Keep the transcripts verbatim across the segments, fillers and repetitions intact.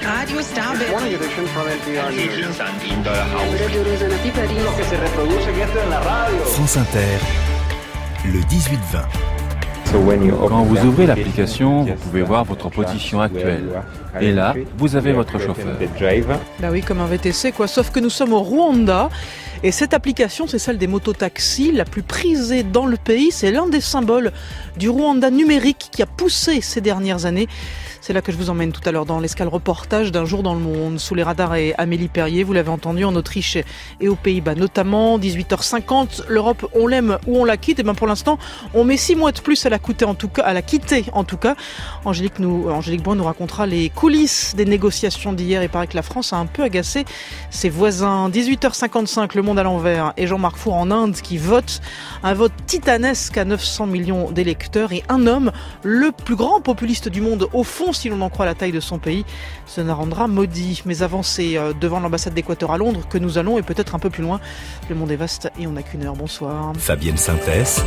Radio Star Morning edition from N P R News. France Inter, le dix-huit vingt. Quand vous ouvrez l'application, vous pouvez voir votre position actuelle. Et là, vous avez votre chauffeur. Bah oui, comme un V T C, quoi. Sauf que nous sommes au Rwanda. Et cette application, c'est celle des mototaxis, la plus prisée dans le pays. C'est l'un des symboles du Rwanda numérique qui a poussé ces dernières années. C'est là que je vous emmène tout à l'heure dans l'escale reportage d'un jour dans le monde. Sous les radars et Amélie Perrier, vous l'avez entendu, en Autriche et aux Pays-Bas notamment. dix-huit heures cinquante, l'Europe, on l'aime ou on la quitte. Et bien pour l'instant, on met six mois de plus à la, coûter, en tout cas, à la quitter en tout cas. Angélique, nous, Angélique Brun nous racontera les coulisses des négociations d'hier. Il paraît que la France a un peu agacé ses voisins. dix-huit heures cinquante-cinq, Le Monde à l'envers et Jean-Marc Four en Inde qui vote. Un vote titanesque à neuf cents millions d'électeurs. Et un homme, le plus grand populiste du monde au fond, si l'on en croit la taille de son pays, se rendra maudit. Mais avancez devant l'ambassade d'Équateur à Londres que nous allons et peut-être un peu plus loin. Le monde est vaste et on n'a qu'une heure. Bonsoir. Fabienne Synthèse.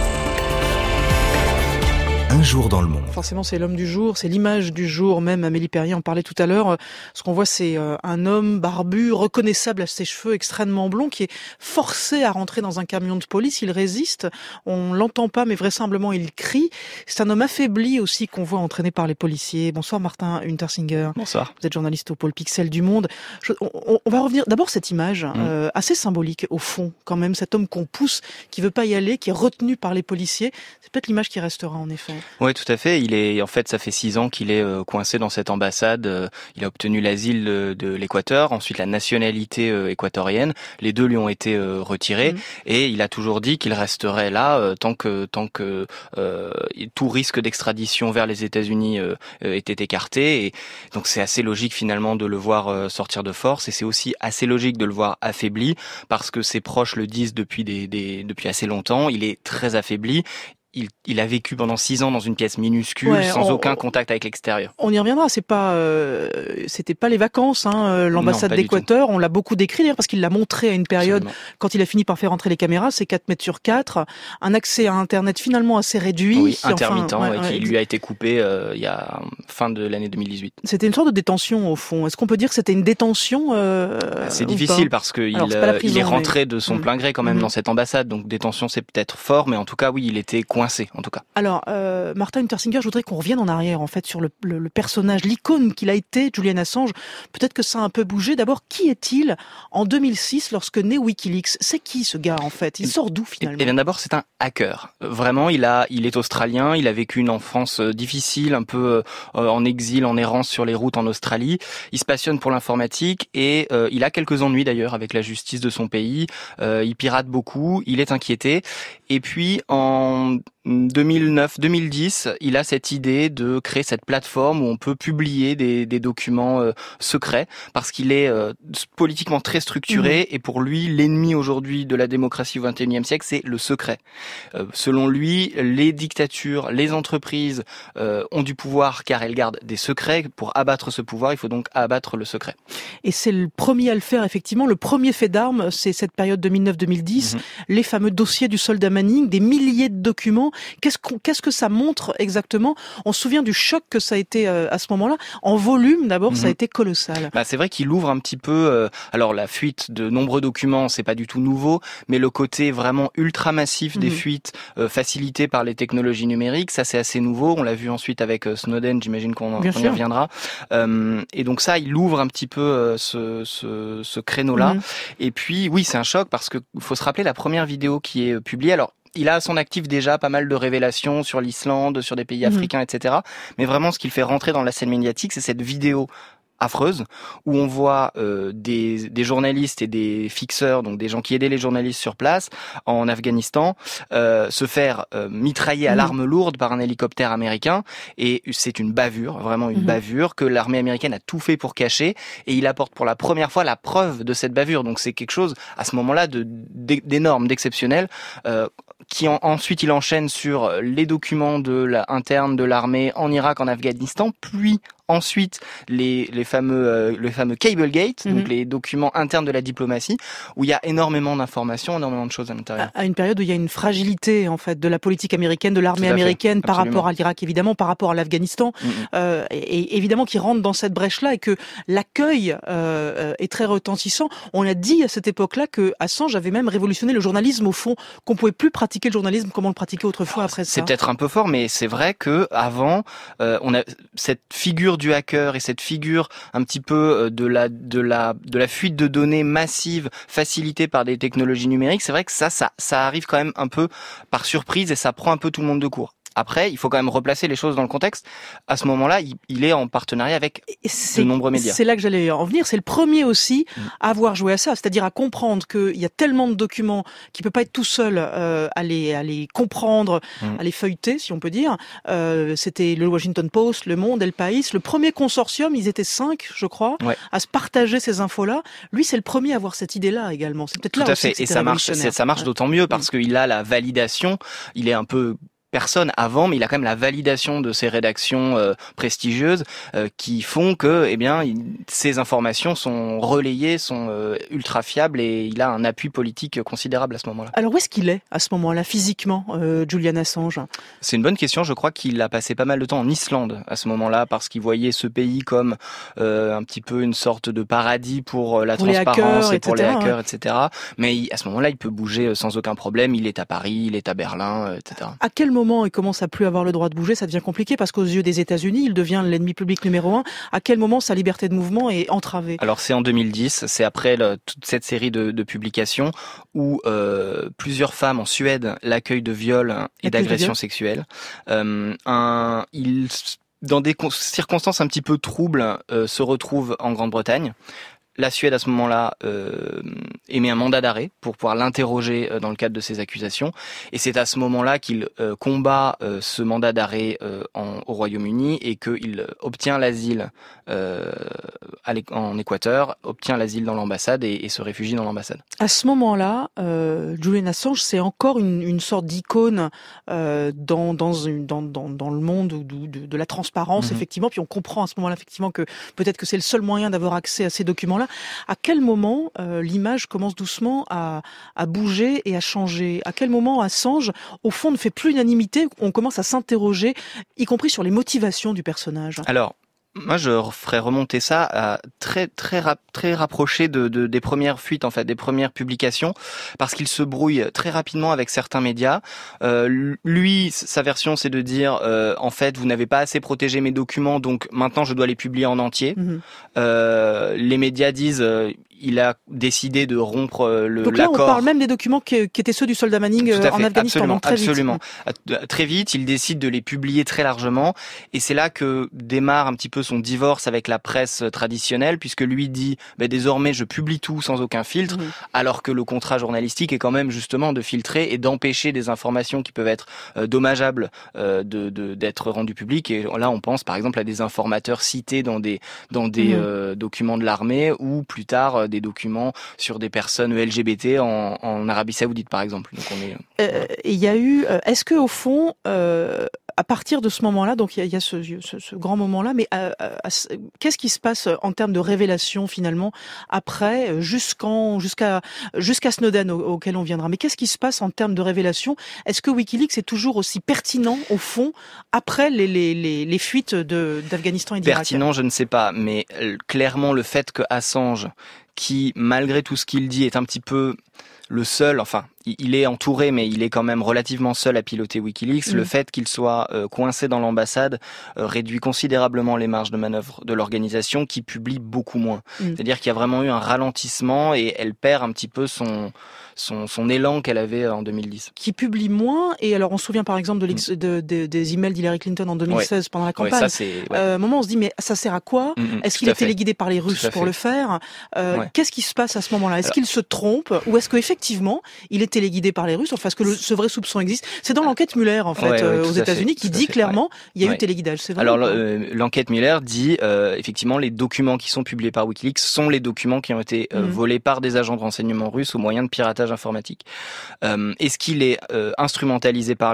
Un jour dans le monde. Forcément, c'est l'homme du jour, c'est l'image du jour. Même Amélie Perrier en parlait tout à l'heure. Ce qu'on voit, c'est un homme barbu, reconnaissable à ses cheveux extrêmement blonds, qui est forcé à rentrer dans un camion de police. Il résiste, on l'entend pas, mais vraisemblablement il crie. C'est un homme affaibli aussi qu'on voit entraîné par les policiers. Bonsoir Martin Untersinger. Bonsoir. Vous êtes journaliste au pôle Pixel du Monde. Je, on, on va revenir d'abord cette image mmh. euh, assez symbolique au fond, quand même, cet homme qu'on pousse, qui veut pas y aller, qui est retenu par les policiers. C'est peut-être l'image qui restera en effet. Oui, tout à fait. Il est, en fait, ça fait six ans qu'il est euh, coincé dans cette ambassade. Euh, il a obtenu l'asile de, de l'Équateur, ensuite la nationalité euh, équatorienne. Les deux lui ont été euh, retirés mmh. et il a toujours dit qu'il resterait là euh, tant que tant que euh, tout risque d'extradition vers les États-Unis euh, était écarté. Et donc c'est assez logique finalement de le voir euh, sortir de force et c'est aussi assez logique de le voir affaibli parce que ses proches le disent depuis des, des depuis assez longtemps. Il est très affaibli. Il, il a vécu pendant six ans dans une pièce minuscule, ouais, sans on, aucun contact avec l'extérieur. On y reviendra. C'est pas, euh, c'était pas les vacances, hein, l'ambassade non, d'Équateur. On l'a beaucoup décrit d'ailleurs parce qu'il l'a montré à une période Absolument. Quand il a fini par faire entrer les caméras. C'est quatre mètres sur quatre, un accès à Internet finalement assez réduit, oui, intermittent, enfin, ouais, ouais, qui ouais. lui a été coupé euh, il y a fin de l'année deux mille dix-huit. C'était une sorte de détention au fond. Est-ce qu'on peut dire que c'était une détention euh, C'est difficile parce que il, euh, il est rentré mais... de son mmh. plein gré quand même mmh. dans cette ambassade. Donc détention, c'est peut-être fort, mais en tout cas, oui, il était coincé en tout cas. Alors, Alors, euh, Martin Untersinger, je voudrais qu'on revienne en arrière, en fait, sur le, le, le personnage, l'icône qu'il a été, Julian Assange. Peut-être que ça a un peu bougé. D'abord, qui est-il en deux mille six lorsque naît Wikileaks? C'est qui ce gars, en fait? Il sort d'où, finalement? Eh bien, d'abord, c'est un hacker. Vraiment, il a, il est australien. Il a vécu une enfance difficile, un peu euh, en exil, en errance sur les routes en Australie. Il se passionne pour l'informatique et euh, il a quelques ennuis, d'ailleurs, avec la justice de son pays. Euh, il pirate beaucoup. Il est inquiété. Et puis, en deux mille neuf deux mille dix, il a cette idée de créer cette plateforme où on peut publier des, des documents euh, secrets parce qu'il est euh, politiquement très structuré mmh. et pour lui, l'ennemi aujourd'hui de la démocratie au vingt et unième siècle, c'est le secret. Euh, selon lui, les dictatures, les entreprises euh, ont du pouvoir car elles gardent des secrets. Pour abattre ce pouvoir, il faut donc abattre le secret. Et c'est le premier à le faire, effectivement. Le premier fait d'armes, c'est cette période deux mille neuf deux mille dix, mmh. les fameux dossiers du soldat Manning, des milliers de documents. Qu'est-ce, qu'on, qu'est-ce que ça montre exactement? On se souvient du choc que ça a été euh, à ce moment-là. En volume, d'abord, mmh. ça a été colossal. Bah, c'est vrai qu'il ouvre un petit peu... Euh, alors, la fuite de nombreux documents, c'est pas du tout nouveau, mais le côté vraiment ultra massif mmh. des fuites euh, facilitées par les technologies numériques, ça, c'est assez nouveau. On l'a vu ensuite avec euh, Snowden, j'imagine qu'on, qu'on y reviendra. Euh, et donc ça, il ouvre un petit peu euh, ce, ce, ce créneau-là. Mmh. Et puis, oui, c'est un choc parce que faut se rappeler la première vidéo qui est publiée. Alors, il a à son actif déjà pas mal de révélations sur l'Islande, sur des pays africains, mmh. et cetera. Mais vraiment, ce qu'il fait rentrer dans la scène médiatique, c'est cette vidéo affreuse où on voit euh, des, des journalistes et des fixeurs, donc des gens qui aidaient les journalistes sur place en Afghanistan, euh, se faire euh, mitrailler à mmh. l'arme lourde par un hélicoptère américain. Et c'est une bavure, vraiment une mmh. bavure que l'armée américaine a tout fait pour cacher. Et il apporte pour la première fois la preuve de cette bavure. Donc c'est quelque chose à ce moment-là de, d'énorme, d'exceptionnel. Euh, qui en, ensuite il enchaîne sur les documents de la, internes de l'armée en Irak, en Afghanistan, puis Ensuite, les, les fameux, euh, le fameux Cablegate, mm-hmm. donc les documents internes de la diplomatie, où il y a énormément d'informations, énormément de choses à l'intérieur. À une période où il y a une fragilité, en fait, de la politique américaine, de l'armée américaine, par rapport à l'Irak, évidemment, par rapport à l'Afghanistan, mm-hmm. euh, et, et évidemment qui rentre dans cette brèche-là, et que l'accueil euh, est très retentissant. On a dit à cette époque-là que Assange avait même révolutionné le journalisme, au fond, qu'on pouvait plus pratiquer le journalisme comme on le pratiquait autrefois. Alors, après c'est ça. C'est peut-être un peu fort, mais c'est vrai que avant, euh, on a cette figure du hacker et cette figure un petit peu de la de la de la fuite de données massive facilitée par des technologies numériques. C'est vrai que ça ça ça arrive quand même un peu par surprise et ça prend un peu tout le monde de court. Après, il faut quand même replacer les choses dans le contexte. À ce moment-là, il, il est en partenariat avec de nombreux médias. C'est là que j'allais en venir. C'est le premier aussi à avoir joué à ça, c'est-à-dire à comprendre qu'il y a tellement de documents qu'il peut pas être tout seul euh, à les à les comprendre, mmh. à les feuilleter, si on peut dire. Euh, c'était le Washington Post, Le Monde, El País. Le premier consortium, ils étaient cinq, je crois, ouais. à se partager ces infos-là. Lui, c'est le premier à avoir cette idée-là également. C'est peut-être tout là à aussi fait. que Et ça marche. Ça marche d'autant mieux parce mmh. qu'il a la validation. Il est un peu personne avant, mais il a quand même la validation de ces rédactions euh, prestigieuses euh, qui font que, eh bien, il, ces informations sont relayées, sont euh, ultra fiables et il a un appui politique considérable à ce moment-là. Alors où est-ce qu'il est à ce moment-là physiquement, euh, Julian Assange ? C'est une bonne question. Je crois qu'il a passé pas mal de temps en Islande à ce moment-là parce qu'il voyait ce pays comme euh, un petit peu une sorte de paradis pour la pour transparence hackers, et pour les hackers, ouais. et cetera. Mais il, à ce moment-là, il peut bouger sans aucun problème. Il est à Paris, il est à Berlin, et cetera. À quel moment il commence à plus avoir le droit de bouger, ça devient compliqué parce qu'aux yeux des États-Unis, il devient l'ennemi public numéro un. À quel moment sa liberté de mouvement est entravée ? Alors c'est en deux mille dix, c'est après le, toute cette série de, de publications où euh, plusieurs femmes en Suède l'accueillent de viol et d'agression sexuelle. Euh, un, il, dans des circonstances un petit peu troubles, euh, se retrouve en Grande-Bretagne. La Suède, à ce moment-là, euh, émet un mandat d'arrêt pour pouvoir l'interroger euh, dans le cadre de ses accusations. Et c'est à ce moment-là qu'il euh, combat euh, ce mandat d'arrêt euh, en, au Royaume-Uni et qu'il obtient l'asile euh, à en Équateur, obtient l'asile dans l'ambassade et, et se réfugie dans l'ambassade. À ce moment-là, euh, Julian Assange, c'est encore une, une sorte d'icône euh, dans, dans, une, dans, dans, dans le monde de, de, de la transparence, mm-hmm. effectivement. Puis on comprend à ce moment-là, effectivement, que peut-être que c'est le seul moyen d'avoir accès à ces documents-là. À quel moment euh, l'image commence doucement à, à bouger et à changer ? À quel moment Assange, au fond, ne fait plus unanimité ? On commence à s'interroger, y compris sur les motivations du personnage. Alors, moi, je ferais remonter ça à très très rap, très rapproché de, de des premières fuites, en fait, des premières publications, parce qu'il se brouille très rapidement avec certains médias. Euh, lui, sa version, c'est de dire, euh, en fait, vous n'avez pas assez protégé mes documents, donc maintenant je dois les publier en entier. Mmh. Euh, les médias disent, euh, il a décidé de rompre le Donc là, l'accord. On parle même des documents qui, qui étaient ceux du soldat Manning en Afghanistan. Absolument, donc très absolument. Vite. Très vite, il décide de les publier très largement, et c'est là que démarre un petit peu son divorce avec la presse traditionnelle, puisque lui dit bah, désormais je publie tout sans aucun filtre, mmh. alors que le contrat journalistique est quand même justement de filtrer et d'empêcher des informations qui peuvent être euh, dommageables euh, de, de d'être rendues publiques. Et là, on pense par exemple à des informateurs cités dans des dans des mmh. euh, documents de l'armée, ou plus tard euh, des documents sur des personnes L G B T en, en Arabie Saoudite, par exemple. Donc on est. Euh, il y a eu. Euh, est-ce que au fond, euh, à partir de ce moment-là, donc il y a, il y a ce, ce, ce grand moment-là, mais euh, euh, qu'est-ce qui se passe en termes de révélation finalement après, jusqu'en, jusqu'à jusqu'à Snowden au, auquel on viendra. Mais qu'est-ce qui se passe en termes de révélation ? Est-ce que WikiLeaks est toujours aussi pertinent au fond après les les les, les fuites de d'Afghanistan et d'Irak ? Pertinent, je ne sais pas, mais euh, clairement le fait que Assange, qui malgré tout ce qu'il dit est un petit peu le seul, enfin, il est entouré, mais il est quand même relativement seul à piloter WikiLeaks. Mmh. Le fait qu'il soit euh, coincé dans l'ambassade euh, réduit considérablement les marges de manœuvre de l'organisation, qui publie beaucoup moins. Mmh. C'est-à-dire qu'il y a vraiment eu un ralentissement et elle perd un petit peu son son, son élan qu'elle avait en deux mille dix. Qui publie moins, et alors on se souvient par exemple de, mmh. de, de des emails d'Hillary Clinton en deux mille seize ouais. pendant la campagne. Ouais, ça, c'est, ouais. euh, à un moment on se dit mais ça sert à quoi ? mmh, Est-ce qu'il est téléguidé par les Russes pour le faire ? euh, ouais. Qu'est-ce qui se passe à ce moment-là ? Est-ce alors... qu'il se trompe, ou est-ce qu'effectivement il est téléguidé par les Russes ? Enfin, est-ce que le, ce vrai soupçon existe ? C'est dans l'enquête Mueller en fait ouais, ouais, euh, aux États-Unis qui dit clairement ouais. il y a ouais. eu téléguidage. C'est vrai. Alors euh, l'enquête Mueller dit euh, effectivement les documents qui sont publiés par WikiLeaks sont les documents qui ont été euh, mmh. volés par des agents de renseignement russes au moyen de piratage informatique. Euh, est-ce qu'il est euh, instrumentalisé par les Russes ?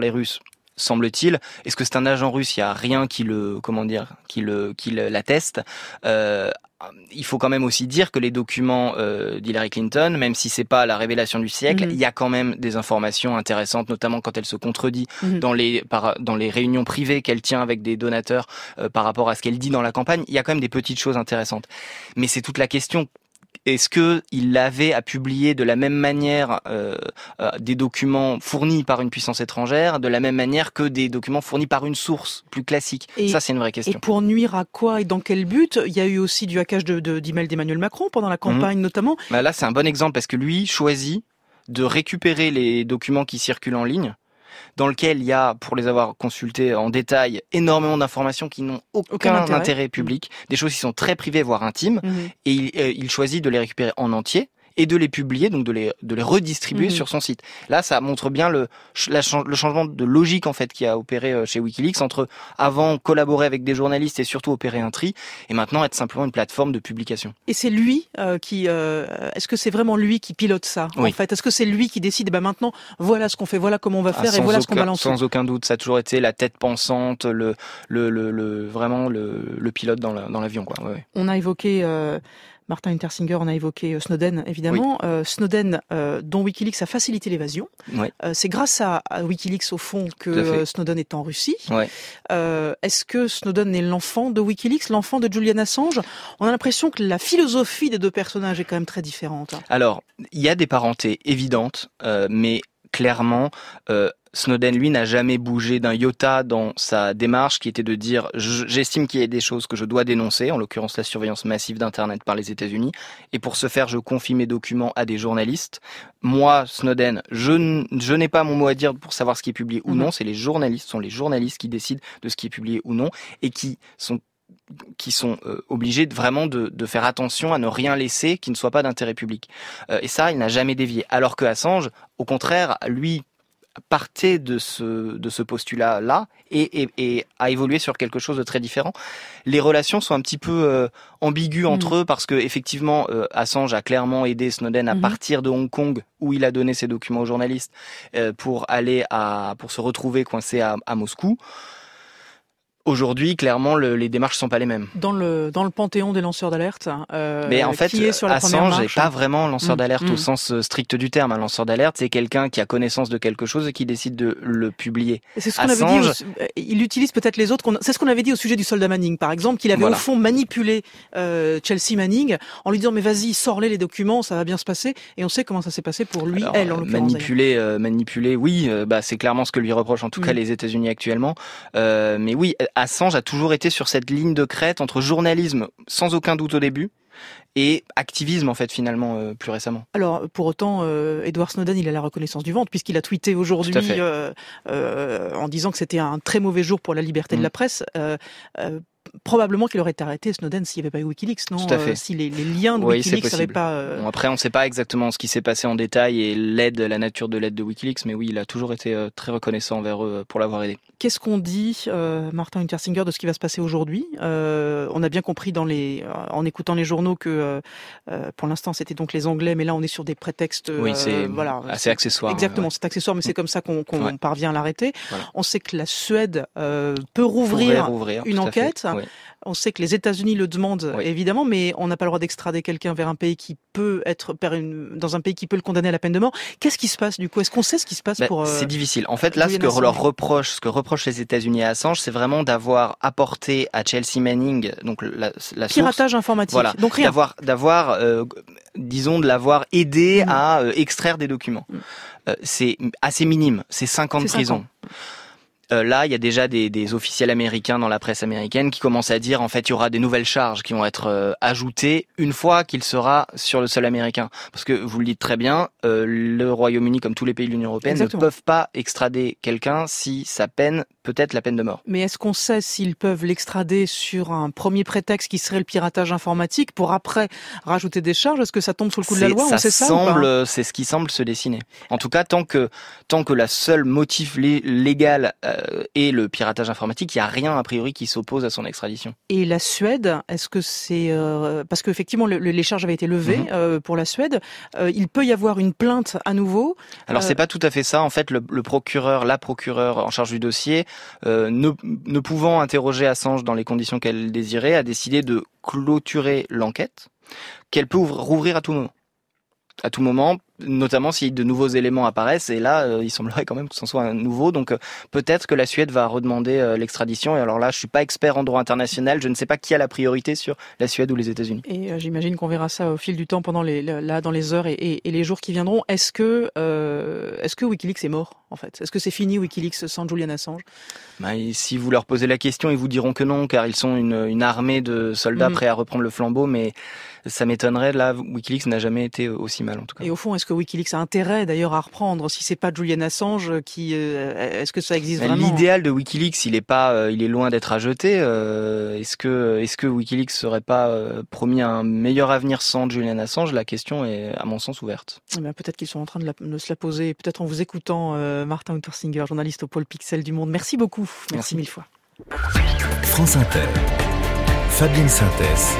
semble-t-il. Est-ce que c'est un agent russe? Il y a rien qui le, comment dire, qui le, qui l'atteste. Euh, Il faut quand même aussi dire que les documents euh, d'Hillary Clinton, même si c'est pas la révélation du siècle, il mmh. y a quand même des informations intéressantes, notamment quand elle se contredit mmh. dans les par, dans les réunions privées qu'elle tient avec des donateurs euh, par rapport à ce qu'elle dit dans la campagne. Il y a quand même des petites choses intéressantes. Mais c'est toute la question. Est-ce que il avait à publier de la même manière euh, euh, des documents fournis par une puissance étrangère, de la même manière que des documents fournis par une source plus classique? Et, ça, c'est une vraie question. Et pour nuire à quoi et dans quel but? Il y a eu aussi du hackage de, de, d'emails d'Emmanuel Macron pendant la campagne, mmh. notamment. Bah là, c'est un bon exemple parce que lui choisit de récupérer les documents qui circulent en ligne, dans lequel il y a, pour les avoir consultés en détail, énormément d'informations qui n'ont aucun, aucun intérêt. intérêt public, mmh. des choses qui sont très privées, voire intimes, mmh. et il, euh, il choisit de les récupérer en entier et de les publier, donc de les, de les redistribuer mmh. sur son site. Là, ça montre bien le, la, le changement de logique en fait qui a opéré chez Wikileaks entre avant collaborer avec des journalistes et surtout opérer un tri, et maintenant être simplement une plateforme de publication. Et c'est lui euh, qui, euh, est-ce que c'est vraiment lui qui pilote ça oui. en fait? Est-ce que c'est lui qui décide, eh ben maintenant voilà ce qu'on fait, voilà comment on va faire ah, et voilà aucun, ce qu'on va lancer? Sans aucun doute, ça a toujours été la tête pensante, le, le, le, le vraiment le, le pilote dans, la, dans l'avion quoi. Ouais, ouais. On a évoqué euh, Martin Untersinger, on a évoqué Snowden, évidemment. Oui. Euh, Snowden, euh, dont Wikileaks a facilité l'évasion. Oui. Euh, c'est grâce à, à Wikileaks, au fond, que euh, Snowden est en Russie. Oui. Euh, est-ce que Snowden est l'enfant de Wikileaks, l'enfant de Julian Assange? On a l'impression que la philosophie des deux personnages est quand même très différente. Alors, il y a des parentés évidentes, euh, mais clairement... Euh, Snowden, lui, n'a jamais bougé d'un iota dans sa démarche qui était de dire « j'estime qu'il y a des choses que je dois dénoncer, en l'occurrence la surveillance massive d'Internet par les États-Unis, et pour ce faire, je confie mes documents à des journalistes. Moi, Snowden, je, je n'ai pas mon mot à dire pour savoir ce qui est publié ou mmh. non, c'est les journalistes, ce sont les journalistes qui décident de ce qui est publié ou non, et qui sont qui sont euh, obligés de, vraiment de, de faire attention à ne rien laisser qui ne soit pas d'intérêt public. Euh, et ça, il n'a jamais dévié. Alors que Assange, au contraire, lui, partait de ce de ce postulat-là et, et, et a évolué sur quelque chose de très différent. Les relations sont un petit peu euh, ambiguës entre mmh. eux parce que effectivement euh, Assange a clairement aidé Snowden à mmh. partir de Hong Kong où il a donné ses documents aux journalistes euh, pour aller à pour se retrouver coincé à, à Moscou. Aujourd'hui, clairement, le, les démarches sont pas les mêmes. Dans le dans le panthéon des lanceurs d'alerte, euh, mais en fait, qui est sur la Assange n'est pas hein. vraiment lanceur mmh. d'alerte mmh. au sens strict du terme. Un lanceur d'alerte, c'est quelqu'un qui a connaissance de quelque chose et qui décide de le publier. Et c'est ce qu'on Assange... avait dit. Au, il utilise peut-être les autres. Qu'on, c'est ce qu'on avait dit au sujet du soldat Manning, par exemple, qu'il avait voilà. au fond manipulé euh, Chelsea Manning en lui disant mais vas-y, sors-les les documents, ça va bien se passer. Et on sait comment ça s'est passé pour lui, Alors, elle en l'occurrence. Manipuler, euh, manipuler, oui, euh, bah c'est clairement ce que lui reprochent en tout mmh. cas les États-Unis actuellement. Euh, mais oui, Assange a toujours été sur cette ligne de crête entre journalisme sans aucun doute au début et activisme en fait finalement euh, plus récemment. Alors pour autant, euh, Edward Snowden il a la reconnaissance du ventre puisqu'il a tweeté aujourd'hui euh, euh, en disant que c'était un très mauvais jour pour la liberté mmh. de la presse. Euh, euh, Probablement qu'il aurait été arrêté, Snowden, s'il n'y avait pas eu Wikileaks, non? Tout à fait. Euh, si les, les liens de oui, Wikileaks n'avaient pas... Euh... Bon, après, on ne sait pas exactement ce qui s'est passé en détail et l'aide, la nature de l'aide de Wikileaks, mais oui, il a toujours été euh, très reconnaissant envers eux pour l'avoir aidé. Qu'est-ce qu'on dit, euh, Martin Untersinger, de ce qui va se passer aujourd'hui? euh, On a bien compris dans les, euh, en écoutant les journaux que euh, pour l'instant c'était donc les Anglais, mais là on est sur des prétextes... Euh, oui, c'est voilà, assez c'est, accessoire. Exactement, ouais. c'est accessoire, mais c'est comme ça qu'on, qu'on ouais. parvient à l'arrêter. Voilà. On sait que la Suède euh, peut rouvrir, rouvrir une enquête. Ouais. On sait que les États-Unis le demandent, oui. évidemment, mais on n'a pas le droit d'extrader quelqu'un vers un pays qui peut être dans un pays qui peut le condamner à la peine de mort. Qu'est-ce qui se passe du coup? Est-ce qu'on sait ce qui se passe bah, pour euh, C'est difficile. En fait, là, ce que Assange. leur reproche, ce que reprochent les États-Unis à Assange, c'est vraiment d'avoir apporté à Chelsea Manning, donc la, la piratage source, informatique. Voilà, donc rien. D'avoir, d'avoir, euh, disons, de l'avoir aidé mmh. à euh, extraire des documents. Mmh. Euh, c'est assez minime. C'est cinq ans c'est de prison. Euh, là, il y a déjà des, des officiels américains dans la presse américaine qui commencent à dire en fait il y aura des nouvelles charges qui vont être euh, ajoutées une fois qu'il sera sur le sol américain. Parce que vous le dites très bien, euh, le Royaume-Uni, comme tous les pays de l'Union européenne, Exactement. ne peuvent pas extrader quelqu'un si sa peine peut être la peine de mort. Mais est-ce qu'on sait s'ils peuvent l'extrader sur un premier prétexte qui serait le piratage informatique pour après rajouter des charges? Est-ce que ça tombe sous le coup c'est, de la loi? ça on sait ça semble, ou pas c'est ce qui semble se dessiner. En tout cas, tant que tant que la seule motif lé- légal euh, et le piratage informatique, il n'y a rien a priori qui s'oppose à son extradition. Et la Suède, est-ce que c'est... Euh, parce qu'effectivement, le, les charges avaient été levées mmh. euh, pour la Suède. Euh, il peut y avoir une plainte à nouveau. Alors, euh... c'est pas tout à fait ça. En fait, le, le procureur, la procureure en charge du dossier, euh, ne, ne pouvant interroger Assange dans les conditions qu'elle désirait, a décidé de clôturer l'enquête, qu'elle peut ouvrir, rouvrir à tout moment. À tout moment, notamment si de nouveaux éléments apparaissent, et là, euh, il semblerait quand même que ce soit un nouveau, donc euh, peut-être que la Suède va redemander euh, l'extradition, et alors là, je suis pas expert en droit international, je ne sais pas qui a la priorité sur la Suède ou les États-Unis. Et euh, j'imagine qu'on verra ça au fil du temps, pendant les, là, dans les heures et, et, et les jours qui viendront. Est-ce que, euh, est-ce que Wikileaks est mort, en fait ? Est-ce que c'est fini Wikileaks sans Julian Assange ? Bah, et si vous leur posez la question, ils vous diront que non, car ils sont une, une armée de soldats mmh. prêts à reprendre le flambeau, mais ça m'étonnerait, là, Wikileaks n'a jamais été aussi mal, en tout cas. Et au fond, est-ce que Wikileaks a intérêt, d'ailleurs, à reprendre, si c'est pas Julian Assange qui, euh, est-ce que ça existe vraiment ? L'idéal de Wikileaks, il est pas, euh, il est loin d'être à jeter. Euh, est-ce que, est-ce que Wikileaks serait pas euh, promis un meilleur avenir sans Julian Assange ? La question est, à mon sens, ouverte. Eh bien, peut-être qu'ils sont en train de, la, de se la poser, peut-être en vous écoutant, euh, Martin Untersinger, journaliste au pôle Pixel du Monde. Merci beaucoup. Merci, Merci mille fois. France Inter. Fabienne Synthèse.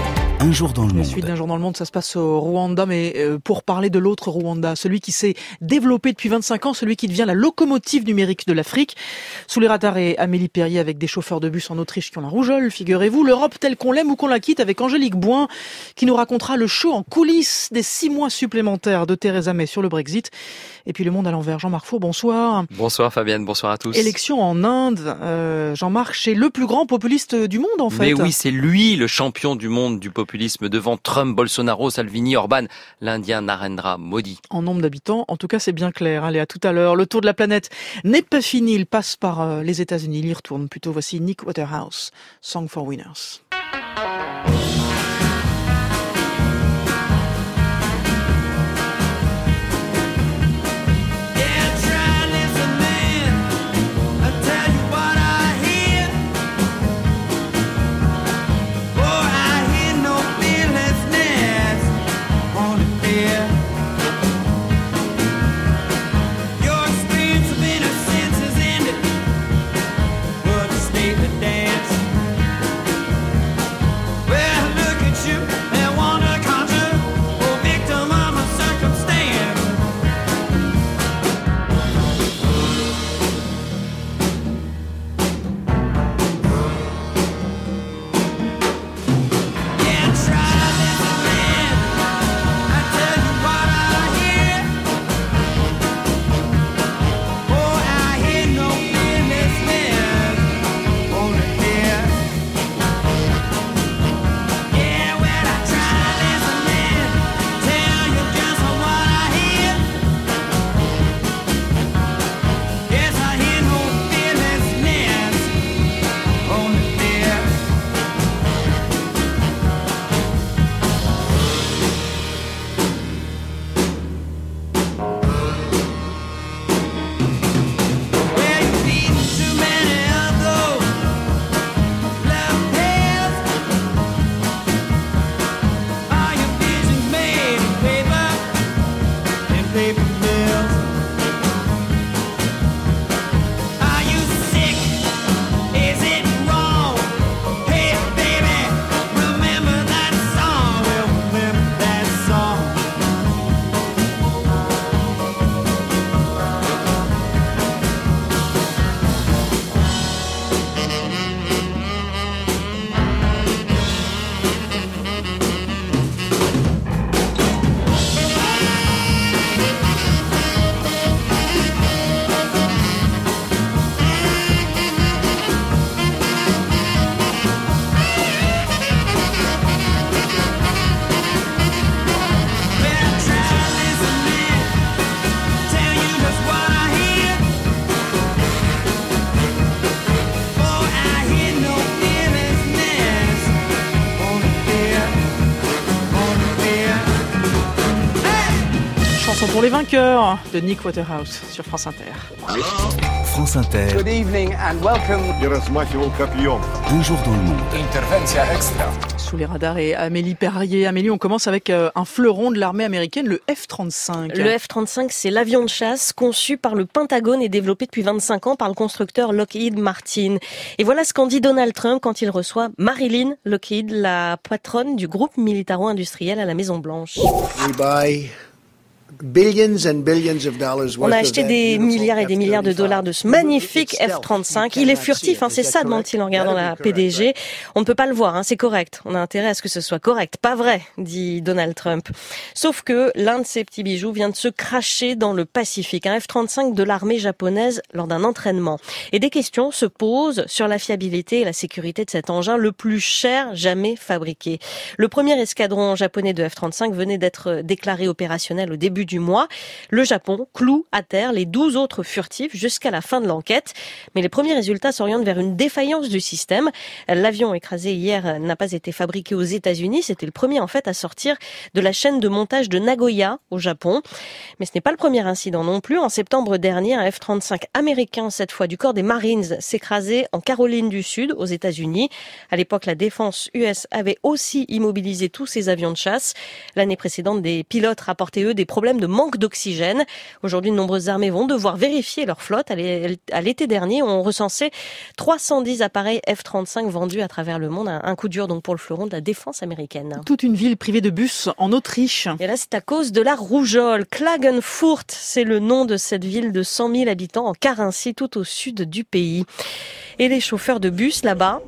Un jour dans le monde. La suite d'un jour dans le monde, ça se passe au Rwanda, mais pour parler de l'autre Rwanda, celui qui s'est développé depuis vingt-cinq ans, celui qui devient la locomotive numérique de l'Afrique. Sous les radars et Amélie Perrier avec des chauffeurs de bus en Autriche qui ont la rougeole, figurez-vous. L'Europe telle qu'on l'aime ou qu'on la quitte avec Angélique Boin, qui nous racontera le show en coulisses des six mois supplémentaires de Theresa May sur le Brexit. Et puis le monde à l'envers. Jean-Marc Four, bonsoir. Bonsoir Fabienne, bonsoir à tous. Élection en Inde, euh, Jean-Marc, chez le plus grand populiste du monde en fait. Mais oui, c'est lui le champion du monde du populisme devant Trump, Bolsonaro, Salvini, Orban, l'Indien Narendra Modi. En nombre d'habitants, en tout cas c'est bien clair. Allez, à tout à l'heure. Le tour de la planète n'est pas fini, il passe par euh, les États-Unis, il y retourne plutôt. Voici Nick Waterhouse, Song for Winners. Pour les vainqueurs de Nick Waterhouse sur France Inter. France Inter. Good evening and welcome. Un jour dans le monde. Intervention extra. Sous les radars et Amélie Perrier. Amélie, on commence avec un fleuron de l'armée américaine, le F trente-cinq. Le F trente-cinq, c'est l'avion de chasse conçu par le Pentagone et développé depuis vingt-cinq ans par le constructeur Lockheed Martin. Et voilà ce qu'en dit Donald Trump quand il reçoit Marilyn Lockheed, la patronne du groupe militaro-industriel à la Maison-Blanche. We buy billions and billions of dollars worth On a acheté des milliards et des milliards de dollars de ce magnifique F trente-cinq. Il est furtif, hein, c'est ça, demande-t-il en regardant la P D G. On ne peut pas le voir, hein, c'est correct. On a intérêt à ce que ce soit correct. Pas vrai, dit Donald Trump. Sauf que l'un de ces petits bijoux vient de se cracher dans le Pacifique. Un F trente-cinq de l'armée japonaise lors d'un entraînement. Et des questions se posent sur la fiabilité et la sécurité de cet engin le plus cher jamais fabriqué. Le premier escadron japonais de F trente-cinq venait d'être déclaré opérationnel au début du mois. Le Japon cloue à terre les douze autres furtifs jusqu'à la fin de l'enquête. Mais les premiers résultats s'orientent vers une défaillance du système. L'avion écrasé hier n'a pas été fabriqué aux États-Unis. C'était le premier en fait à sortir de la chaîne de montage de Nagoya au Japon. Mais ce n'est pas le premier incident non plus. En septembre dernier, un F trente-cinq américain, cette fois du corps des Marines, s'écrasait en Caroline du Sud, aux États-Unis. À l'époque, la défense U S avait aussi immobilisé tous ses avions de chasse. L'année précédente, des pilotes rapportaient eux des problèmes de manque d'oxygène. Aujourd'hui, de nombreuses armées vont devoir vérifier leur flotte. À l'été dernier, on recensait trois cent dix appareils F trente-cinq vendus à travers le monde. Un coup dur donc pour le fleuron de la défense américaine. Toute une ville privée de bus en Autriche. Et là, c'est à cause de la rougeole. Klagenfurt, c'est le nom de cette ville de cent mille habitants en Carinthie, tout au sud du pays. Et les chauffeurs de bus là-bas,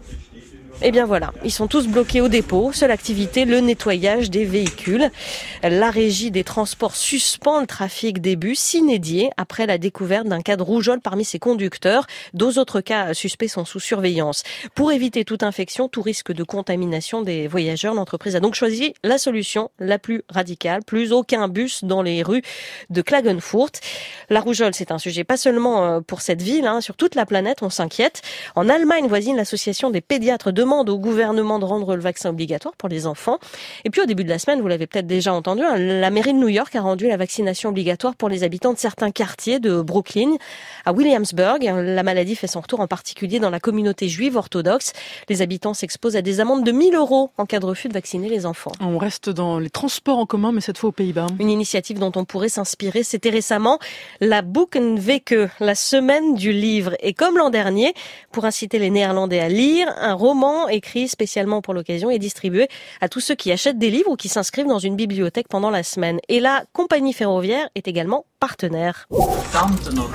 eh bien voilà, ils sont tous bloqués au dépôt. Seule activité, le nettoyage des véhicules. La régie des transports suspend le trafic des bus inédits après la découverte d'un cas de rougeole parmi ses conducteurs. Deux autres cas suspects sont sous surveillance. Pour éviter toute infection, tout risque de contamination des voyageurs, l'entreprise a donc choisi la solution la plus radicale. Plus aucun bus dans les rues de Klagenfurt. La rougeole, c'est un sujet pas seulement pour cette ville, hein, sur toute la planète, on s'inquiète. En Allemagne voisine, l'association des pédiatres demande au gouvernement de rendre le vaccin obligatoire pour les enfants. Et puis au début de la semaine, vous l'avez peut-être déjà entendu, la mairie de New York a rendu la vaccination obligatoire pour les habitants de certains quartiers de Brooklyn. À Williamsburg, la maladie fait son retour en particulier dans la communauté juive orthodoxe. Les habitants s'exposent à des amendes de mille euros en cas de refus de vacciner les enfants. On reste dans les transports en commun, mais cette fois aux Pays-Bas. Une initiative dont on pourrait s'inspirer, c'était récemment la Boekenweke, la semaine du livre. Et comme l'an dernier, pour inciter les Néerlandais à lire, un roman écrit spécialement pour l'occasion est distribué à tous ceux qui achètent des livres ou qui s'inscrivent dans une bibliothèque pendant la semaine. Et la compagnie ferroviaire est également partenaire. Tante nog.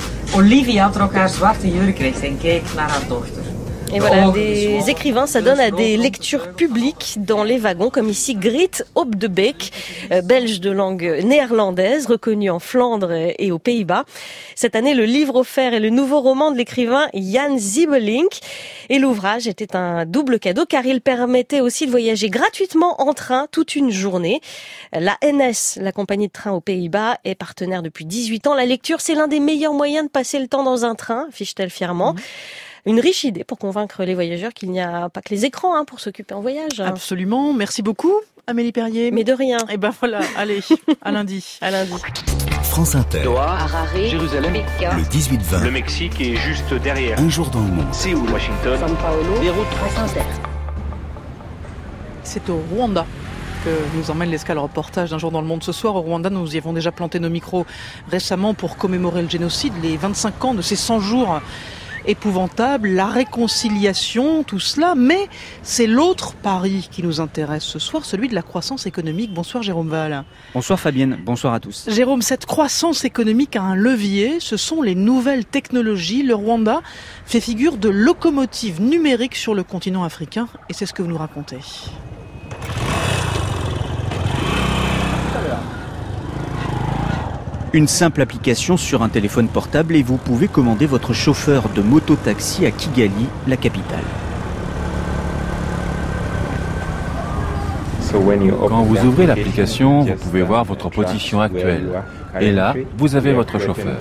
Olivia trok haar zwarte jurk recht en keek naar haar dochter. Et voilà, des écrivains, ça donne à des lectures publiques dans les wagons, comme ici Griet Op de Beek, belge de langue néerlandaise, reconnu en Flandre et aux Pays-Bas. Cette année, le livre offert est le nouveau roman de l'écrivain Jan Ziebelink. Et l'ouvrage était un double cadeau car il permettait aussi de voyager gratuitement en train toute une journée. La N S, la compagnie de train aux Pays-Bas, est partenaire depuis dix-huit ans. La lecture, c'est l'un des meilleurs moyens de passer le temps dans un train, affiche-t-elle fièrement. Mmh. Une riche idée pour convaincre les voyageurs qu'il n'y a pas que les écrans hein, pour s'occuper en voyage. Absolument. Merci beaucoup, Amélie Perrier. Mais de rien. Et ben voilà, allez, à lundi. À lundi. France Inter. Doha, Harare, Jérusalem, Pékin, le dix-huit vingt. Le Mexique est juste derrière. Un jour dans le monde. Séoul, Washington, São Paulo, Beyrouth, France Inter. C'est au Rwanda que nous emmène l'escale reportage d'un jour dans le monde. Ce soir, au Rwanda, nous y avons déjà planté nos micros récemment pour commémorer le génocide, les vingt-cinq ans de ces cent jours épouvantable, la réconciliation, tout cela, mais c'est l'autre pari qui nous intéresse ce soir, celui de la croissance économique. Bonsoir Jérôme Val. Bonsoir Fabienne, bonsoir à tous. Jérôme, cette croissance économique a un levier, ce sont les nouvelles technologies. Le Rwanda fait figure de locomotive numérique sur le continent africain, et c'est ce que vous nous racontez. Une simple application sur un téléphone portable et vous pouvez commander votre chauffeur de moto-taxi à Kigali, la capitale. Quand vous ouvrez l'application, vous pouvez voir votre position actuelle. Et là, vous avez votre chauffeur.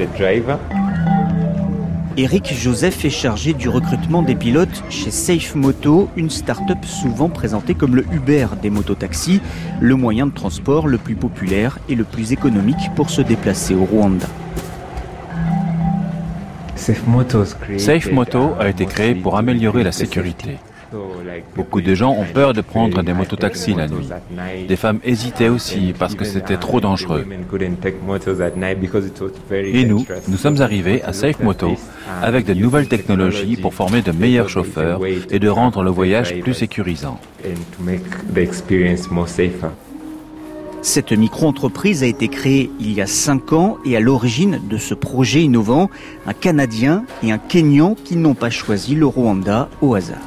Eric Joseph est chargé du recrutement des pilotes chez Safe Moto, une start-up souvent présentée comme le Uber des mototaxis, le moyen de transport le plus populaire et le plus économique pour se déplacer au Rwanda. SafeMoto a été créé pour améliorer la sécurité. Beaucoup de gens ont peur de prendre des mototaxis la nuit. Des femmes hésitaient aussi parce que c'était trop dangereux. Et nous, nous sommes arrivés à SafeMoto avec de nouvelles technologies pour former de meilleurs chauffeurs et de rendre le voyage plus sécurisant. Cette micro-entreprise a été créée il y a cinq ans et à l'origine de ce projet innovant, un Canadien et un Kenyan qui n'ont pas choisi le Rwanda au hasard.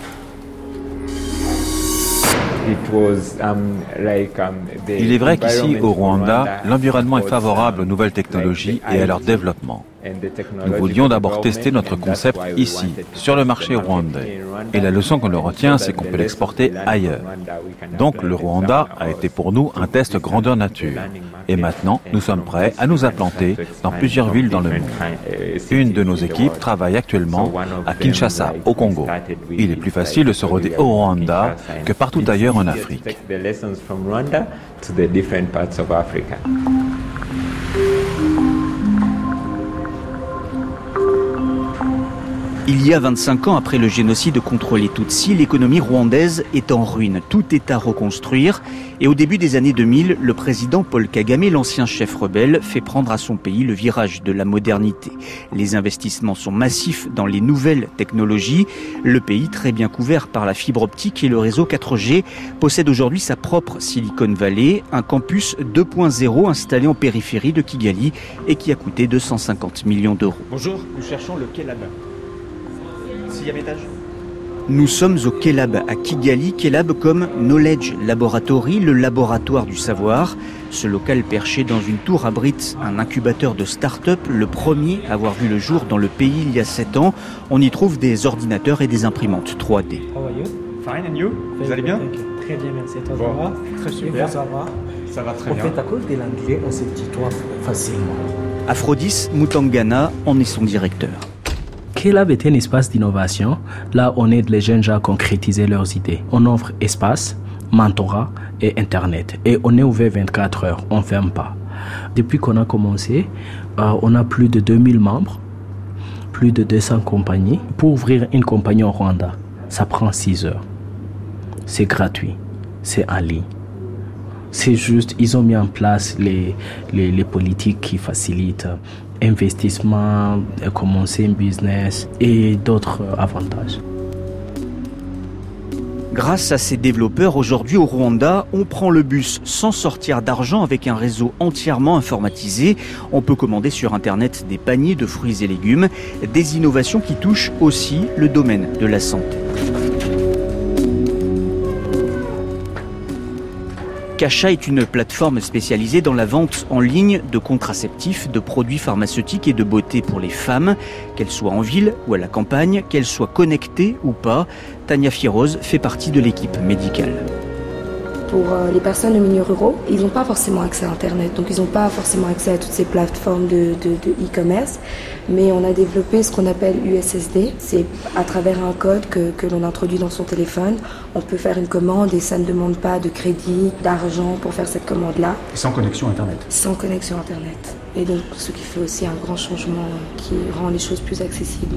Il est vrai qu'ici, au Rwanda, l'environnement est favorable aux nouvelles technologies et à leur développement. Nous voulions d'abord tester notre concept ici, sur le marché rwandais. Et la leçon qu'on en retient, c'est qu'on peut l'exporter ailleurs. Donc le Rwanda a été pour nous un test grandeur nature. Et maintenant, nous sommes prêts à nous implanter dans plusieurs villes dans le monde. Une de nos équipes travaille actuellement à Kinshasa, au Congo. Il est plus facile de se roder au Rwanda que partout ailleurs en Afrique. Il y a vingt-cinq ans, après le génocide contre les Tutsis, l'économie rwandaise est en ruine. Tout est à reconstruire. Et au début des années deux mille, le président Paul Kagame, l'ancien chef rebelle, fait prendre à son pays le virage de la modernité. Les investissements sont massifs dans les nouvelles technologies. Le pays, très bien couvert par la fibre optique et le réseau quatre G, possède aujourd'hui sa propre Silicon Valley, un campus deux point zéro installé en périphérie de Kigali et qui a coûté deux cent cinquante millions d'euros. Bonjour, nous cherchons le Kelab. Sixième étage. Nous sommes au Kelab à Kigali, Kelab comme Knowledge Laboratory, le laboratoire du savoir. Ce local perché dans une tour abrite un incubateur de start-up, le premier à avoir vu le jour dans le pays il y a sept ans. On y trouve des ordinateurs et des imprimantes trois D. How are you? Fine, and you? Vous allez bien? Très bien, merci. Toi, bon, ça va? Très super. Ça va? Ça va très on bien. En fait, à cause de l'anglais, on se tutoie facilement. Aphrodis Mutangana en est son directeur. Kelab est un espace d'innovation. Là, on aide les jeunes gens à concrétiser leurs idées. On offre espace, mentorat et Internet. Et on est ouvert vingt-quatre heures, on ne ferme pas. Depuis qu'on a commencé, euh, on a plus de deux mille membres, plus de deux cents compagnies. Pour ouvrir une compagnie au Rwanda, ça prend six heures. C'est gratuit, c'est en ligne. C'est juste, ils ont mis en place les, les, les politiques qui facilitent investissement, commencer un business et d'autres avantages. Grâce à ces développeurs, aujourd'hui au Rwanda, on prend le bus sans sortir d'argent avec un réseau entièrement informatisé. On peut commander sur Internet des paniers de fruits et légumes, des innovations qui touchent aussi le domaine de la santé. Kasha est une plateforme spécialisée dans la vente en ligne de contraceptifs, de produits pharmaceutiques et de beauté pour les femmes, qu'elles soient en ville ou à la campagne, qu'elles soient connectées ou pas. Tania Fierose fait partie de l'équipe médicale. Pour les personnes de milieux ruraux, ils n'ont pas forcément accès à Internet, donc ils n'ont pas forcément accès à toutes ces plateformes de, de, de e-commerce, mais on a développé ce qu'on appelle U S S D. C'est à travers un code que, que l'on introduit dans son téléphone, on peut faire une commande et ça ne demande pas de crédit, d'argent pour faire cette commande-là. Sans connexion Internet. Sans connexion Internet. Et donc ce qui fait aussi un grand changement qui rend les choses plus accessibles.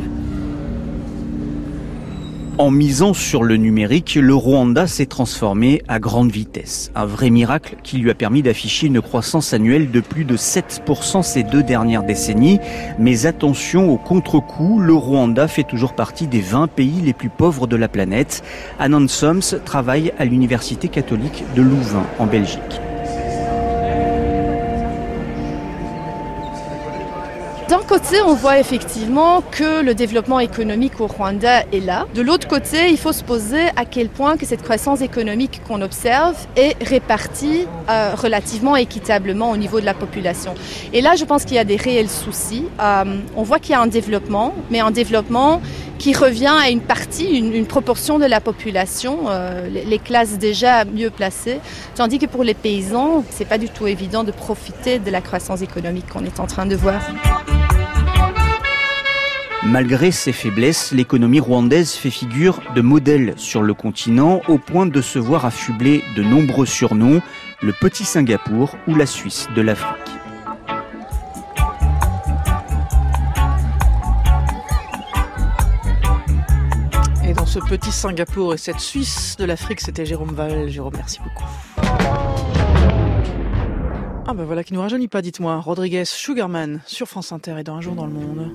En misant sur le numérique, le Rwanda s'est transformé à grande vitesse. Un vrai miracle qui lui a permis d'afficher une croissance annuelle de plus de sept pour cent ces deux dernières décennies. Mais attention au contre-coup, le Rwanda fait toujours partie des vingt pays les plus pauvres de la planète. Anand Soms travaille à l'Université catholique de Louvain, en Belgique. D'un côté, on voit effectivement que le développement économique au Rwanda est là. De l'autre côté, il faut se poser à quel point que cette croissance économique qu'on observe est répartie euh, relativement équitablement au niveau de la population. Et là, je pense qu'il y a des réels soucis. Euh, on voit qu'il y a un développement, mais un développement qui revient à une partie, une, une proportion de la population, euh, les, les classes déjà mieux placées, tandis que pour les paysans, c'est pas du tout évident de profiter de la croissance économique qu'on est en train de voir. Malgré ses faiblesses, l'économie rwandaise fait figure de modèle sur le continent, au point de se voir affublé de nombreux surnoms, le petit Singapour ou la Suisse de l'Afrique. ce petit Singapour et cette Suisse de l'Afrique, c'était Jérôme Val. Jérôme, merci beaucoup. Ah ben voilà qui nous rajeunit pas, dites-moi. Rodriguez, Sugarman, sur France Inter et dans Un jour dans le monde.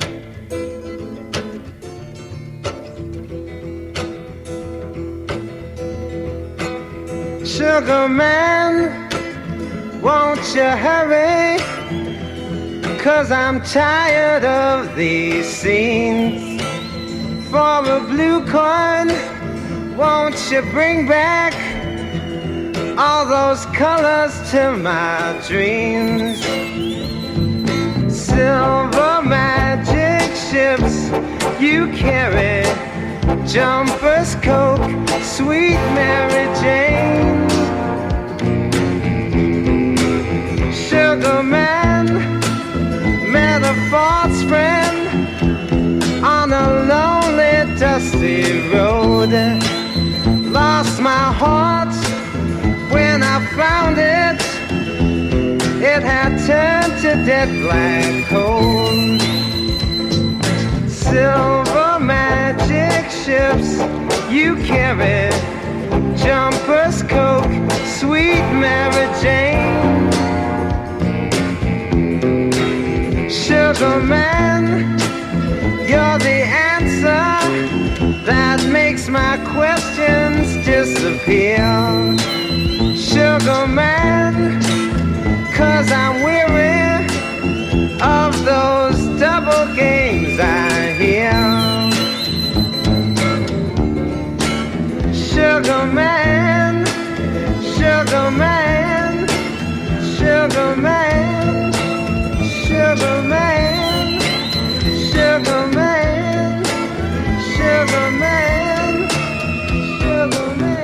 Sugarman, won't you hurry? 'Cause I'm tired of these scenes. For a blue coin, won't you bring back all those colors to my dreams? Silver magic ships you carry, jumpers, Coke, sweet Mary Jane. Sugar man, met a false friend on a lonely, dusty road. Lost my heart when I found it. It had turned to dead black coal. Silver magic ships you carry, jumpers, Coke, sweet Mary Jane. Sugar man, you're the answer that makes my questions disappear. Sugar man, 'cause I'm weary of those double games I hear. Sugar man, sugar man, sugar man, sugar man, sugar man, sugar man, sugar man.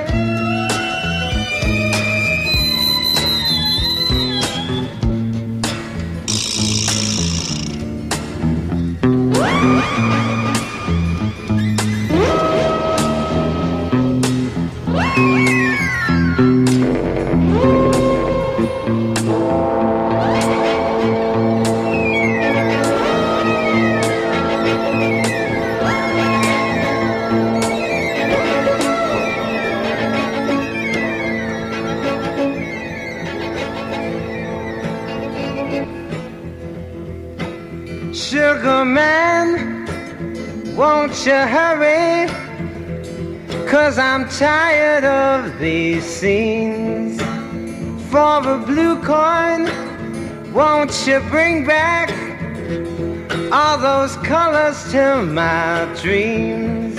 Sugar man, won't you hurry? 'Cause I'm tired of these scenes. For a blue coin, won't you bring back all those colors to my dreams?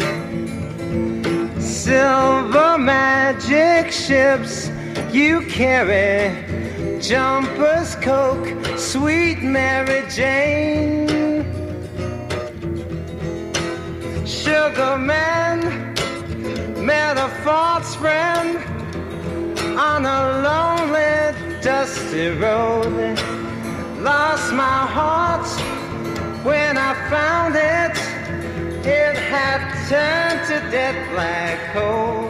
Silver magic ships you carry, jumpers, Coke, sweet Mary Jane. Sugar man, met a false friend on a lonely, dusty road. Lost my heart when I found it. It had turned to dead black coal.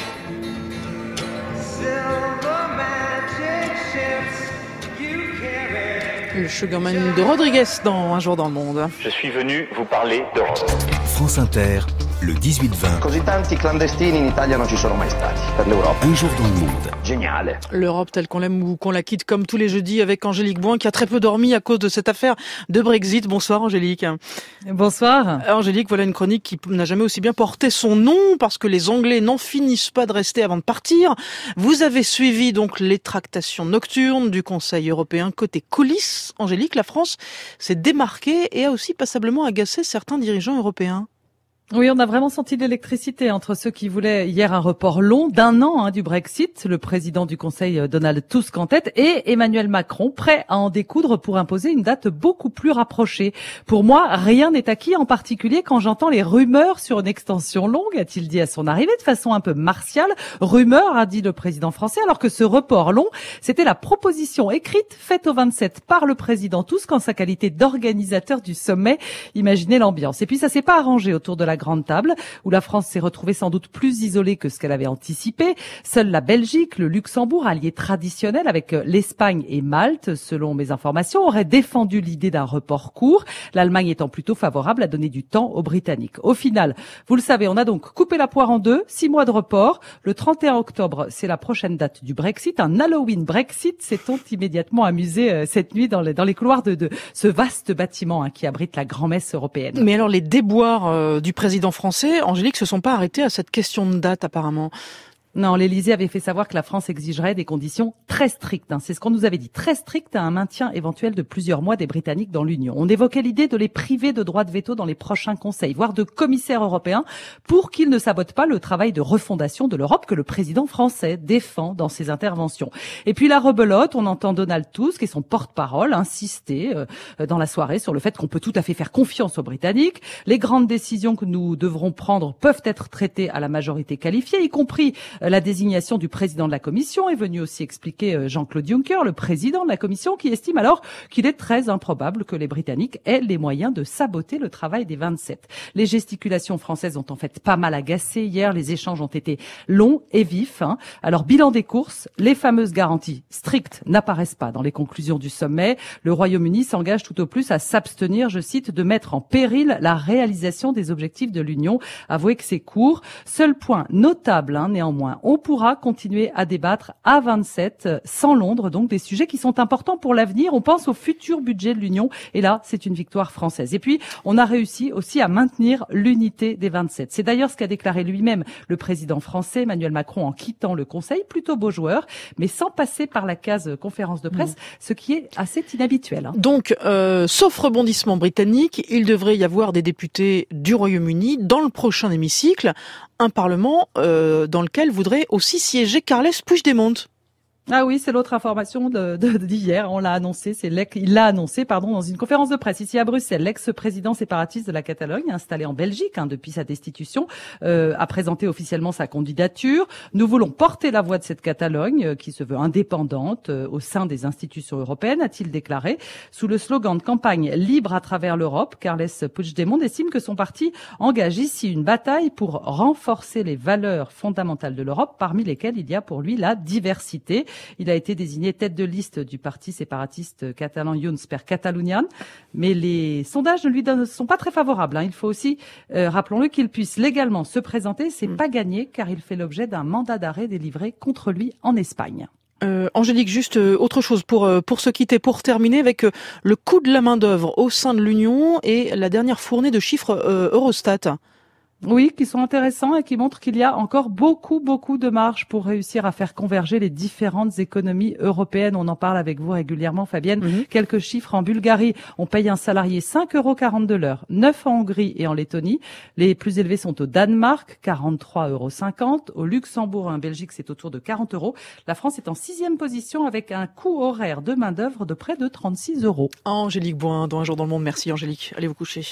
Silver magic ships you carry. Le Sugarman de Rodriguez dans Un jour dans le monde. Je suis venu vous parler d'Europe. France Inter, le dix-huit vingt. Così tanti clandestini in Italia non ci sono mai stati. Per l'Europa. Un jour dans le monde. Génial. L'Europe telle qu'on l'aime ou qu'on la quitte comme tous les jeudis avec Angélique Boin qui a très peu dormi à cause de cette affaire de Brexit. Bonsoir Angélique. Bonsoir. Angélique, voilà une chronique qui n'a jamais aussi bien porté son nom parce que les Anglais n'en finissent pas de rester avant de partir. Vous avez suivi donc les tractations nocturnes du Conseil européen côté coulisses. Angélique, la France s'est démarquée et a aussi passablement agacé certains dirigeants européens. Oui, on a vraiment senti l'électricité entre ceux qui voulaient hier un report long d'un an hein, du Brexit, le président du Conseil Donald Tusk en tête, et Emmanuel Macron prêt à en découdre pour imposer une date beaucoup plus rapprochée. Pour moi, rien n'est acquis, en particulier quand j'entends les rumeurs sur une extension longue, a-t-il dit à son arrivée de façon un peu martiale. Rumeur, a dit le président français, alors que ce report long, c'était la proposition écrite faite au vingt-sept par le président Tusk en sa qualité d'organisateur du sommet. Imaginez l'ambiance. Et puis ça s'est pas arrangé autour de la grande table, où la France s'est retrouvée sans doute plus isolée que ce qu'elle avait anticipé. Seule la Belgique, le Luxembourg, alliés traditionnels avec l'Espagne et Malte, selon mes informations, auraient défendu l'idée d'un report court, l'Allemagne étant plutôt favorable à donner du temps aux Britanniques. Au final, vous le savez, on a donc coupé la poire en deux, six mois de report. Le trente et un octobre, c'est la prochaine date du Brexit. Un Halloween Brexit, s'est-on immédiatement amusé euh, cette nuit dans les, dans les couloirs de, de ce vaste bâtiment hein, qui abrite la grand-messe européenne. Mais alors les déboires euh, du président français, Angélique, se sont pas arrêtés à cette question de date apparemment. Non, l'Élysée avait fait savoir que la France exigerait des conditions très strictes. Hein. C'est ce qu'on nous avait dit, très strictes à un maintien éventuel de plusieurs mois des Britanniques dans l'Union. On évoquait l'idée de les priver de droit de veto dans les prochains conseils, voire de commissaires européens, pour qu'ils ne sabotent pas le travail de refondation de l'Europe que le président français défend dans ses interventions. Et puis la rebelote, on entend Donald Tusk et son porte-parole insister euh, dans la soirée sur le fait qu'on peut tout à fait faire confiance aux Britanniques. Les grandes décisions que nous devrons prendre peuvent être traitées à la majorité qualifiée, y compris la désignation du président de la Commission, est venu aussi expliquer Jean-Claude Juncker, le président de la Commission, qui estime alors qu'il est très improbable que les Britanniques aient les moyens de saboter le travail des vingt-sept. Les gesticulations françaises ont en fait pas mal agacé hier, les échanges ont été longs et vifs. Hein. Alors, bilan des courses, les fameuses garanties strictes n'apparaissent pas dans les conclusions du sommet. Le Royaume-Uni s'engage tout au plus à s'abstenir, je cite, de mettre en péril la réalisation des objectifs de l'Union. Avouez que c'est court. Seul point notable, hein, néanmoins, on pourra continuer à débattre à vingt-sept, sans Londres, donc des sujets qui sont importants pour l'avenir. On pense au futur budget de l'Union, et là, c'est une victoire française. Et puis, on a réussi aussi à maintenir l'unité des vingt-sept. C'est d'ailleurs ce qu'a déclaré lui-même le président français, Emmanuel Macron, en quittant le Conseil, plutôt beau joueur, mais sans passer par la case conférence de presse, mmh. ce qui est assez inhabituel. Hein. Donc, euh, sauf rebondissement britannique, il devrait y avoir des députés du Royaume-Uni dans le prochain hémicycle, un parlement euh, dans lequel voudrait aussi siéger Carles Puigdemont. Ah oui, c'est l'autre information de, de, d'hier. On l'a annoncé, c'est l'ex, il l'a annoncé, pardon, dans une conférence de presse ici à Bruxelles. L'ex-président séparatiste de la Catalogne, installé en Belgique hein, depuis sa destitution, euh, a présenté officiellement sa candidature. Nous voulons porter la voix de cette Catalogne euh, qui se veut indépendante euh, au sein des institutions européennes, a-t-il déclaré. Sous le slogan de campagne libre à travers l'Europe, Carles Puigdemont estime que son parti engage ici une bataille pour renforcer les valeurs fondamentales de l'Europe, parmi lesquelles il y a pour lui la diversité. Il a été désigné tête de liste du parti séparatiste catalan Junts per Catalunya, mais les sondages ne lui sont pas très favorables. Hein. Il faut aussi, euh, rappelons-le, qu'il puisse légalement se présenter. C'est mmh. pas gagné car il fait l'objet d'un mandat d'arrêt délivré contre lui en Espagne. Euh, Angélique, juste euh, autre chose pour euh, pour se quitter, pour terminer avec euh, le coût de la main d'œuvre au sein de l'Union et la dernière fournée de chiffres euh, Eurostat. Oui, qui sont intéressants et qui montrent qu'il y a encore beaucoup, beaucoup de marge pour réussir à faire converger les différentes économies européennes. On en parle avec vous régulièrement, Fabienne. Mm-hmm. Quelques chiffres. En Bulgarie, on paye un salarié cinq euros quarante-deux l'heure, neuf en Hongrie et en Lettonie. Les plus élevés sont au Danemark, quarante-trois euros cinquante. Au Luxembourg et en Belgique, c'est autour de quarante euros. La France est en sixième position avec un coût horaire de main-d'œuvre de près de trente-six euros. Angélique Boin, dans Un jour dans le monde. Merci, Angélique. Allez vous coucher.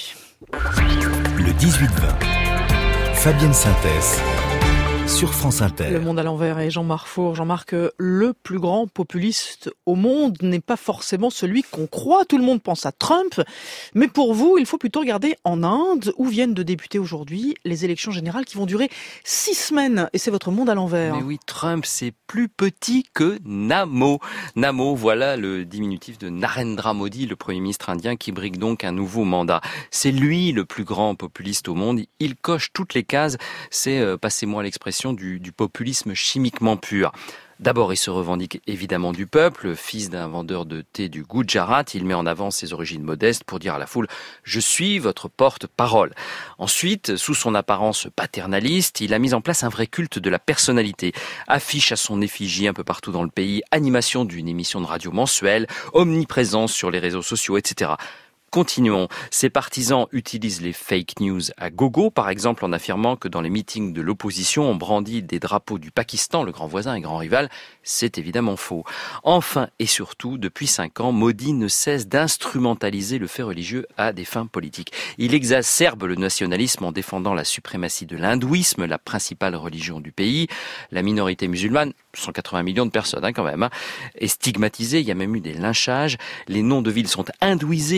Le dix-huit vingt. Fabienne Synthèse sur France Inter. Le monde à l'envers et Jean-Marc Four. Jean-Marc, le plus grand populiste au monde n'est pas forcément celui qu'on croit. Tout le monde pense à Trump. Mais pour vous, il faut plutôt regarder en Inde, où viennent de débuter aujourd'hui les élections générales qui vont durer six semaines. Et c'est votre monde à l'envers. Mais oui, Trump, c'est plus petit que Namo. Namo, voilà le diminutif de Narendra Modi, le Premier ministre indien, qui brigue donc un nouveau mandat. C'est lui le plus grand populiste au monde. Il coche toutes les cases. C'est, euh, passez-moi l'expression, Du, du populisme chimiquement pur. D'abord, il se revendique évidemment du peuple. Fils d'un vendeur de thé du Gujarat, il met en avant ses origines modestes pour dire à la foule « Je suis votre porte-parole ». Ensuite, sous son apparence paternaliste, il a mis en place un vrai culte de la personnalité. Affiche à son effigie un peu partout dans le pays, animation d'une émission de radio mensuelle, omniprésence sur les réseaux sociaux, et cetera. Continuons. Ses partisans utilisent les fake news à gogo, par exemple en affirmant que dans les meetings de l'opposition, on brandit des drapeaux du Pakistan, le grand voisin et grand rival. C'est évidemment faux. Enfin et surtout, depuis cinq ans, Modi ne cesse d'instrumentaliser le fait religieux à des fins politiques. Il exacerbe le nationalisme en défendant la suprématie de l'hindouisme, la principale religion du pays. La minorité musulmane, cent quatre-vingts millions de personnes hein, quand même, hein, est stigmatisée. Il y a même eu des lynchages. Les noms de villes sont hindouisés. Le culte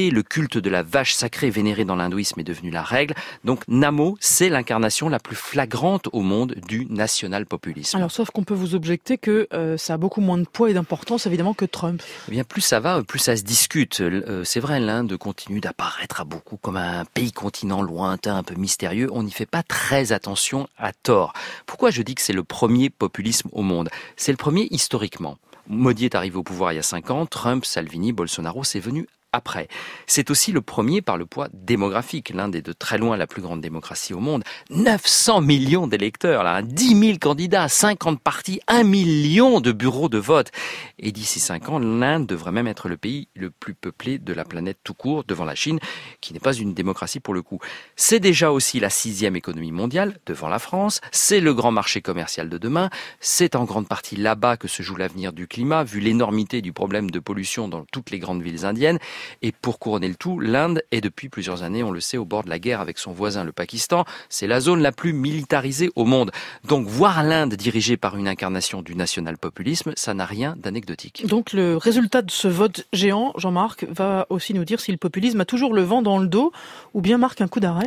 culte de la vache sacrée vénérée dans l'hindouisme est devenu la règle. Donc Namo, c'est l'incarnation la plus flagrante au monde du national-populisme. Alors sauf qu'on peut vous objecter que euh, ça a beaucoup moins de poids et d'importance évidemment que Trump. Eh bien plus ça va, plus ça se discute. Euh, c'est vrai, l'Inde continue d'apparaître à beaucoup comme un pays-continent lointain, un peu mystérieux. On n'y fait pas très attention à tort. Pourquoi je dis que c'est le premier populisme au monde ? C'est le premier historiquement. Modi est arrivé au pouvoir il y a cinq ans, Trump, Salvini, Bolsonaro, c'est venu après. C'est aussi le premier par le poids démographique. L'Inde est de très loin la plus grande démocratie au monde. neuf cents millions d'électeurs, là, dix mille candidats, cinquante partis, un million de bureaux de vote. Et d'ici cinq ans, l'Inde devrait même être le pays le plus peuplé de la planète tout court, devant la Chine, qui n'est pas une démocratie pour le coup. C'est déjà aussi la sixième économie mondiale, devant la France. C'est le grand marché commercial de demain. C'est en grande partie là-bas que se joue l'avenir du climat, vu l'énormité du problème de pollution dans toutes les grandes villes indiennes. Et pour couronner le tout, l'Inde est depuis plusieurs années, on le sait, au bord de la guerre avec son voisin le Pakistan. C'est la zone la plus militarisée au monde. Donc voir l'Inde dirigée par une incarnation du national-populisme, ça n'a rien d'anecdotique. Donc le résultat de ce vote géant, Jean-Marc, va aussi nous dire si le populisme a toujours le vent dans le dos ou bien marque un coup d'arrêt.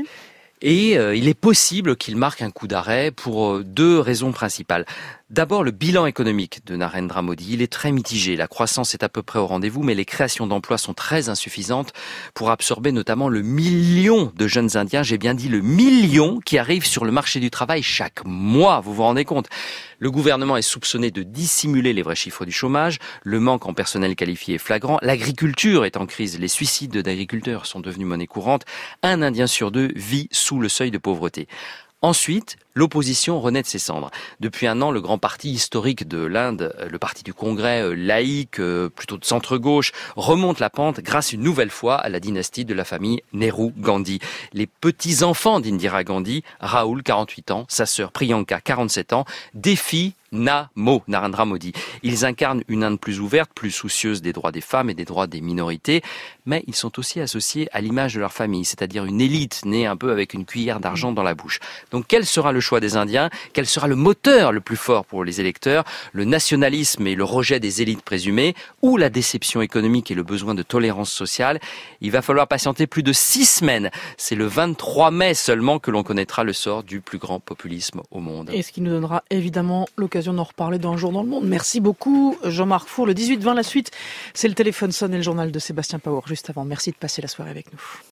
Et euh, il est possible qu'il marque un coup d'arrêt pour euh, deux raisons principales. D'abord, le bilan économique de Narendra Modi, il est très mitigé. La croissance est à peu près au rendez-vous, mais les créations d'emplois sont très insuffisantes pour absorber notamment le million de jeunes Indiens, j'ai bien dit le million, qui arrivent sur le marché du travail chaque mois, vous vous rendez compte ? Le gouvernement est soupçonné de dissimuler les vrais chiffres du chômage, le manque en personnel qualifié est flagrant, l'agriculture est en crise, les suicides d'agriculteurs sont devenus monnaie courante, un Indien sur deux vit sous le seuil de pauvreté. Ensuite, l'opposition renaît de ses cendres. Depuis un an, le grand parti historique de l'Inde, le parti du Congrès, laïque, plutôt de centre-gauche, remonte la pente grâce une nouvelle fois à la dynastie de la famille Nehru-Gandhi. Les petits-enfants d'Indira Gandhi, Rahul, quarante-huit ans, sa sœur Priyanka, quarante-sept ans, défient Namo, Narendra Modi. Ils incarnent une Inde plus ouverte, plus soucieuse des droits des femmes et des droits des minorités, mais ils sont aussi associés à l'image de leur famille, c'est-à-dire une élite née un peu avec une cuillère d'argent dans la bouche. Donc quel sera le choix des Indiens ? Quel sera le moteur le plus fort pour les électeurs ? Le nationalisme et le rejet des élites présumées, ou la déception économique et le besoin de tolérance sociale ? Il va falloir patienter plus de six semaines. C'est le vingt-trois mai seulement que l'on connaîtra le sort du plus grand populisme au monde. Et ce qui nous donnera évidemment l'occasion d'en reparler dans Un jour dans le monde. Merci beaucoup Jean-Marc Four. Le dix-huit vingt, la suite, c'est le téléphone sonne et le journal de Sébastien Paour juste avant. Merci de passer la soirée avec nous.